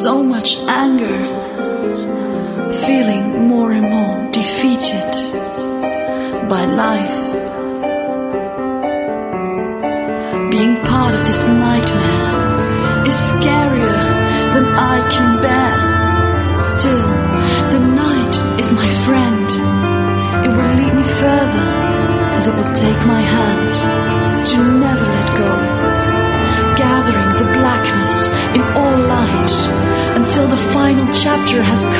so much anger, feeling more and more defeated by life. Being part of this nightmare is scarier than I can bear. Still, the night is my friend. It will lead me further, as it will take my hand to never let go, gathering the blackness in all light until the final chapter has